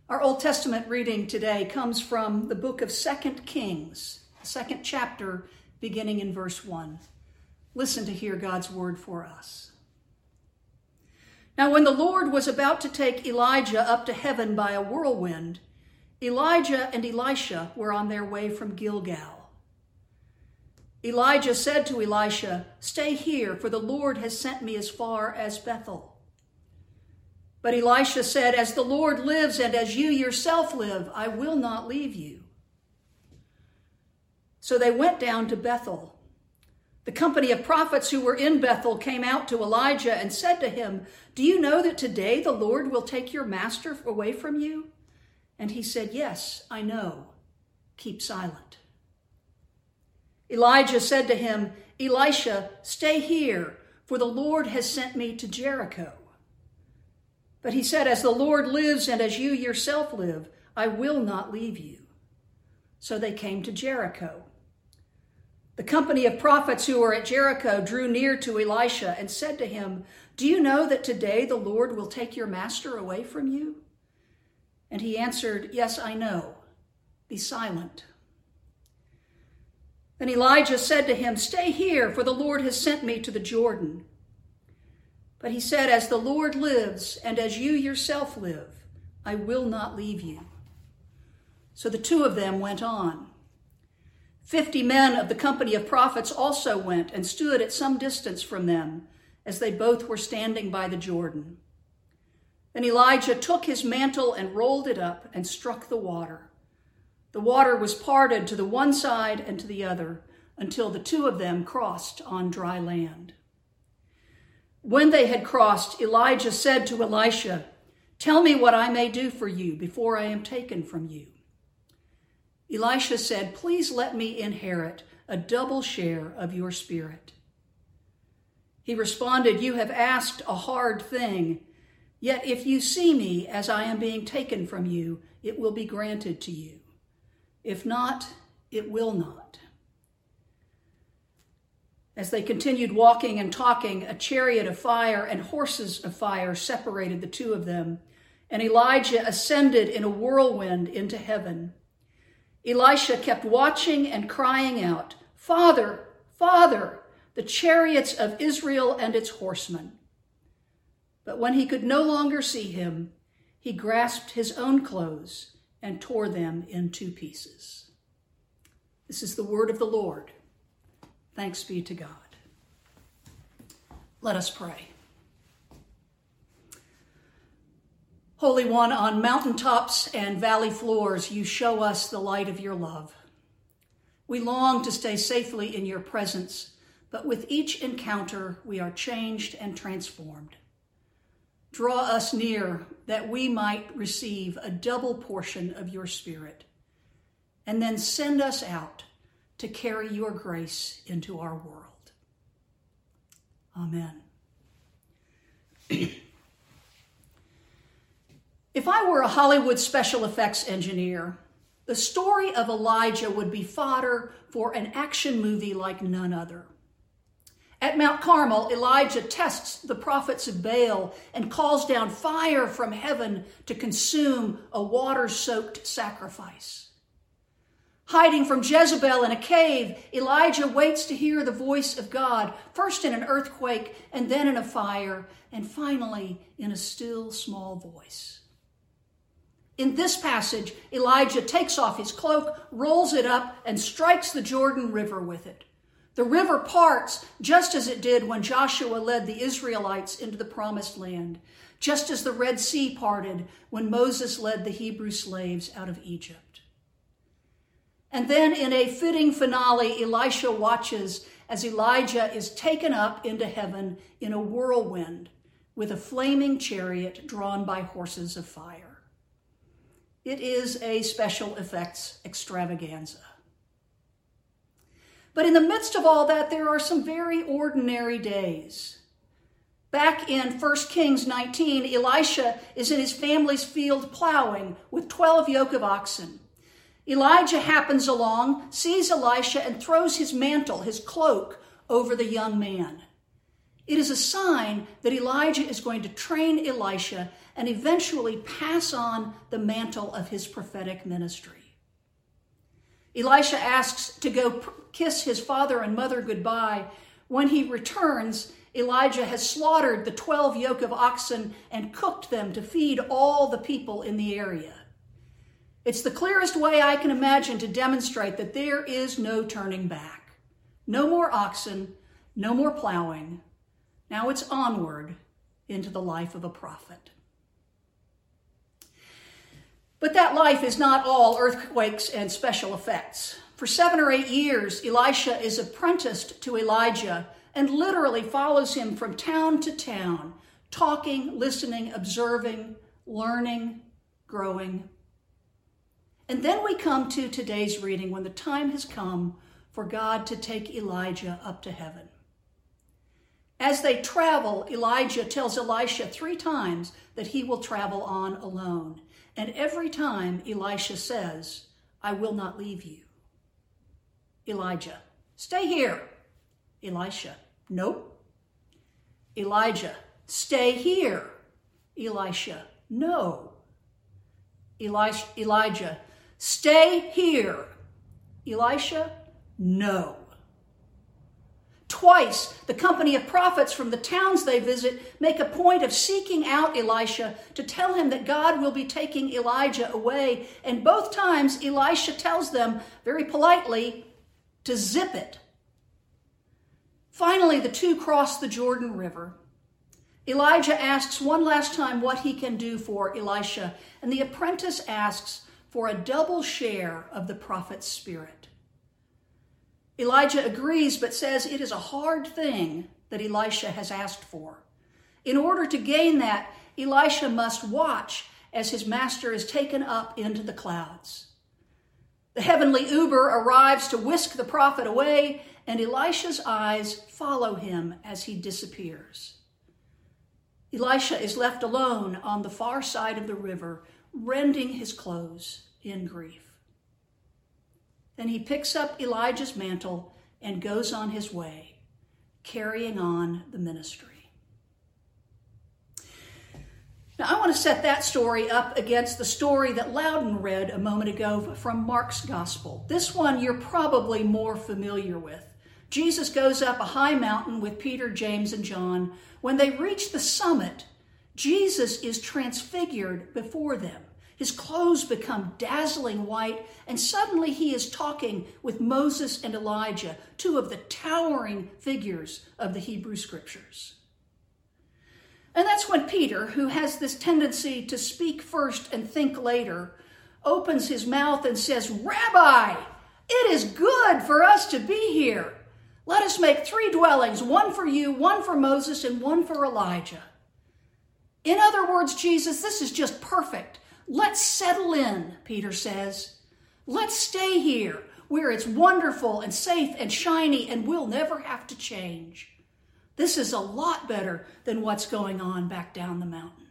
Our Old Testament reading today comes from the book of 2 Kings, the second chapter, beginning in verse 1. Listen to hear God's word for us. Now, when the Lord was about to take Elijah up to heaven by a whirlwind, Elijah and Elisha were on their way from Gilgal. Elijah said to Elisha, "Stay here, for the Lord has sent me as far as Bethel." But Elisha said, "As the Lord lives and as you yourself live, I will not leave you." So they went down to Bethel. The company of prophets who were in Bethel came out to Elijah and said to him, "Do you know that today the Lord will take your master away from you?" And he said, "Yes, I know. Keep silent." Elijah said to him, "Elisha, stay here, for the Lord has sent me to Jericho." But he said, "As the Lord lives and as you yourself live, I will not leave you." So they came to Jericho. The company of prophets who were at Jericho drew near to Elisha and said to him, "Do you know that today the Lord will take your master away from you?" And he answered, "Yes, I know. Be silent." Then Elijah said to him, "Stay here, for the Lord has sent me to the Jordan." But he said, "As the Lord lives, and as you yourself live, I will not leave you." So the two of them went on. 50 men of the company of prophets also went and stood at some distance from them, as they both were standing by the Jordan. Then Elijah took his mantle and rolled it up and struck the water. The water was parted to the one side and to the other, until the two of them crossed on dry land. When they had crossed, Elijah said to Elisha, "Tell me what I may do for you before I am taken from you." Elisha said, "Please let me inherit a double share of your spirit." He responded, "You have asked a hard thing, yet if you see me as I am being taken from you, it will be granted to you. If not, it will not." As they continued walking and talking, a chariot of fire and horses of fire separated the two of them, and Elijah ascended in a whirlwind into heaven. Elisha kept watching and crying out, "Father, Father, the chariots of Israel and its horsemen." But when he could no longer see him, he grasped his own clothes and tore them in two pieces. This is the word of the Lord. Thanks be to God. Let us pray. Holy One, on mountaintops and valley floors, you show us the light of your love. We long to stay safely in your presence, but with each encounter, we are changed and transformed. Draw us near that we might receive a double portion of your Spirit, and then send us out to carry your grace into our world. Amen. If I were a Hollywood special effects engineer, the story of Elijah would be fodder for an action movie like none other. At Mount Carmel, Elijah tests the prophets of Baal and calls down fire from heaven to consume a water-soaked sacrifice. Hiding from Jezebel in a cave, Elijah waits to hear the voice of God, first in an earthquake, and then in a fire, and finally in a still small voice. In this passage, Elijah takes off his cloak, rolls it up, and strikes the Jordan River with it. The river parts just as it did when Joshua led the Israelites into the Promised Land, just as the Red Sea parted when Moses led the Hebrew slaves out of Egypt. And then in a fitting finale, Elisha watches as Elijah is taken up into heaven in a whirlwind with a flaming chariot drawn by horses of fire. It is a special effects extravaganza. But in the midst of all that, there are some very ordinary days. Back in 1 Kings 19, Elisha is in his family's field plowing with 12 yoke of oxen. Elijah happens along, sees Elisha, and throws his mantle, his cloak, over the young man. It is a sign that Elijah is going to train Elisha and eventually pass on the mantle of his prophetic ministry. Elisha asks to go kiss his father and mother goodbye. When he returns, Elijah has slaughtered the 12 yoke of oxen and cooked them to feed all the people in the area. It's the clearest way I can imagine to demonstrate that there is no turning back. No more oxen, no more plowing. Now it's onward into the life of a prophet. But that life is not all earthquakes and special effects. For 7 or 8 years, Elisha is apprenticed to Elijah and literally follows him from town to town, talking, listening, observing, learning, growing. And then we come to today's reading when the time has come for God to take Elijah up to heaven. As they travel, Elijah tells Elisha 3 times that he will travel on alone. And every time Elisha says, I will not leave you. Elijah, stay here. Elisha, nope. Elijah, stay here. Elisha, no. Elijah, stay here. Elisha, no. Twice, the company of prophets from the towns they visit make a point of seeking out Elisha to tell him that God will be taking Elijah away. And both times, Elisha tells them very politely to zip it. Finally, the two cross the Jordan River. Elijah asks one last time what he can do for Elisha, and the apprentice asks for a double share of the prophet's spirit. Elijah agrees, but says it is a hard thing that Elisha has asked for. In order to gain that, Elisha must watch as his master is taken up into the clouds. The heavenly Uber arrives to whisk the prophet away, and Elisha's eyes follow him as he disappears. Elisha is left alone on the far side of the river, rending his clothes in grief. Then he picks up Elijah's mantle and goes on his way, carrying on the ministry. Now, I want to set that story up against the story that Loudon read a moment ago from Mark's Gospel. This one you're probably more familiar with. Jesus goes up a high mountain with Peter, James, and John. When they reach the summit, Jesus is transfigured before them. His clothes become dazzling white, and suddenly he is talking with Moses and Elijah, 2 of the towering figures of the Hebrew Scriptures. And that's when Peter, who has this tendency to speak first and think later, opens his mouth and says, Rabbi, it is good for us to be here. Let us make 3 dwellings, one for you, one for Moses, and one for Elijah. In other words, Jesus, this is just perfect. Let's settle in, Peter says. Let's stay here where it's wonderful and safe and shiny and we'll never have to change. This is a lot better than what's going on back down the mountain.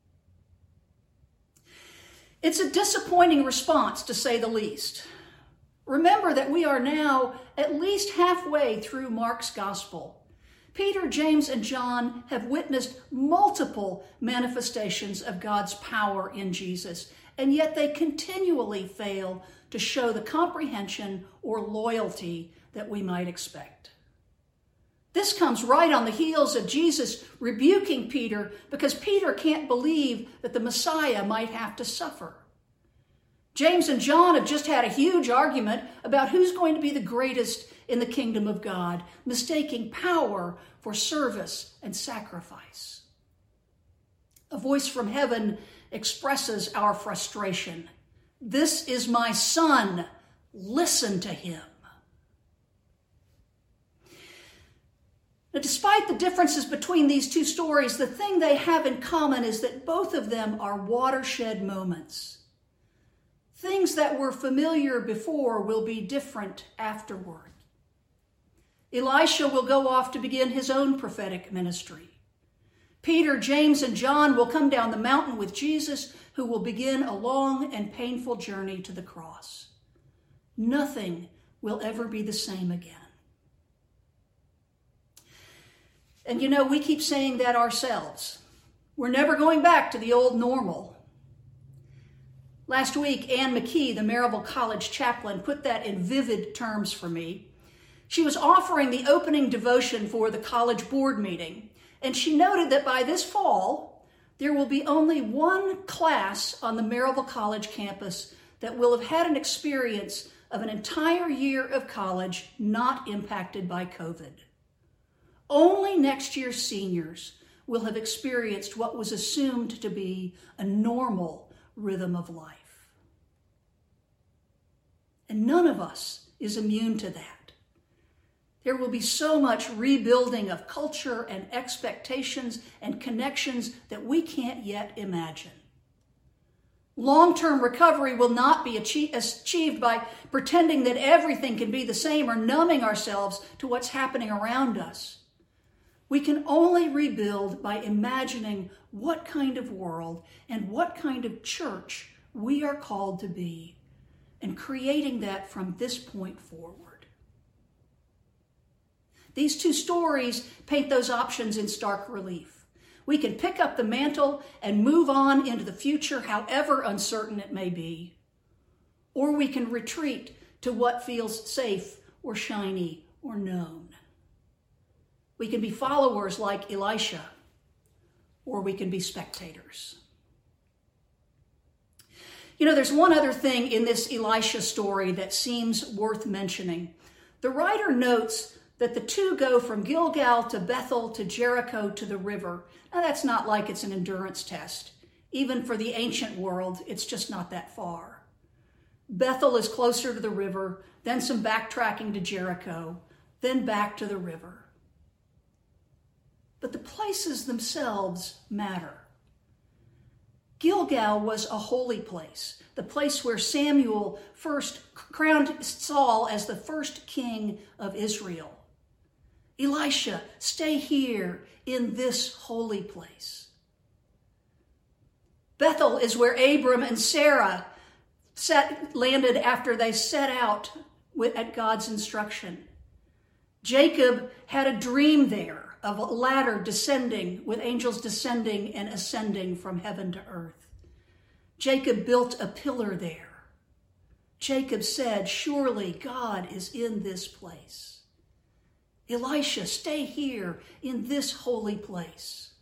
It's a disappointing response, to say the least. Remember that we are now at least halfway through Mark's Gospel. Peter, James, and John have witnessed multiple manifestations of God's power in Jesus, and yet they continually fail to show the comprehension or loyalty that we might expect. This comes right on the heels of Jesus rebuking Peter because Peter can't believe that the Messiah might have to suffer. James and John have just had a huge argument about who's going to be the greatest in the kingdom of God, mistaking power for service and sacrifice. A voice from heaven expresses our frustration. This is my son. Listen to him. Now, despite the differences between these 2 stories, the thing they have in common is that both of them are watershed moments. Things that were familiar before will be different afterward. Elisha will go off to begin his own prophetic ministry. Peter, James, and John will come down the mountain with Jesus, who will begin a long and painful journey to the cross. Nothing will ever be the same again. And we keep saying that ourselves. We're never going back to the old normal. Last week, Ann McKee, the Maryville College chaplain, put that in vivid terms for me. She was offering the opening devotion for the college board meeting, and she noted that by this fall, there will be only one class on the Maryville College campus that will have had an experience of an entire year of college not impacted by COVID. Only next year's seniors will have experienced what was assumed to be a normal rhythm of life. And none of us is immune to that. There will be so much rebuilding of culture and expectations and connections that we can't yet imagine. Long-term recovery will not be achieved by pretending that everything can be the same or numbing ourselves to what's happening around us. We can only rebuild by imagining what kind of world and what kind of church we are called to be, and creating that from this point forward. These two stories paint those options in stark relief. We can pick up the mantle and move on into the future, however uncertain it may be. Or we can retreat to what feels safe or shiny or known. We can be followers like Elisha, or we can be spectators. There's one other thing in this Elisha story that seems worth mentioning. The writer notes that the two go from Gilgal to Bethel to Jericho to the river. Now, that's not like it's an endurance test. Even for the ancient world, it's just not that far. Bethel is closer to the river, then some backtracking to Jericho, then back to the river. But the places themselves matter. Gilgal was a holy place, the place where Samuel first crowned Saul as the first king of Israel. Elisha, stay here in this holy place. Bethel is where Abram and Sarah landed after they set out at God's instruction. Jacob had a dream there of a ladder descending, with angels descending and ascending from heaven to earth. Jacob built a pillar there. Jacob said, surely God is in this place. Elisha, stay here in this holy place.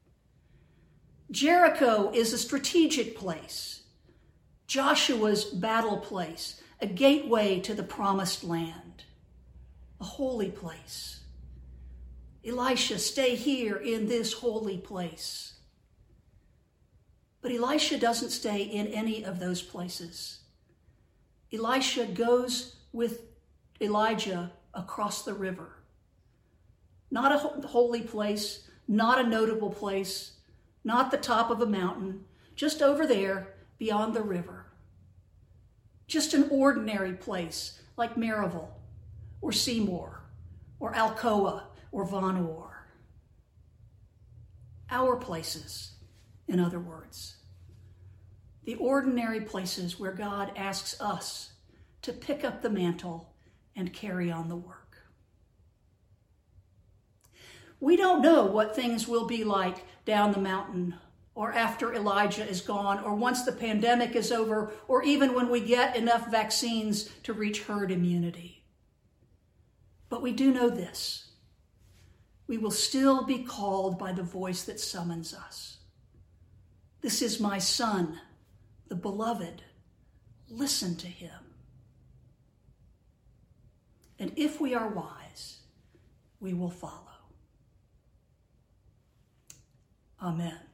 Jericho is a strategic place. Joshua's battle place, a gateway to the promised land, a holy place. Elisha, stay here in this holy place. But Elisha doesn't stay in any of those places. Elisha goes with Elijah across the river. Not a holy place, not a notable place, not the top of a mountain, just over there beyond the river. Just an ordinary place like Maryville or Seymour or Alcoa or Vonore. Our places, in other words. The ordinary places where God asks us to pick up the mantle and carry on the work. We don't know what things will be like down the mountain, or after Elijah is gone, or once the pandemic is over, or even when we get enough vaccines to reach herd immunity. But we do know this. We will still be called by the voice that summons us. This is my son, the beloved. Listen to him. And if we are wise, we will follow. Amen.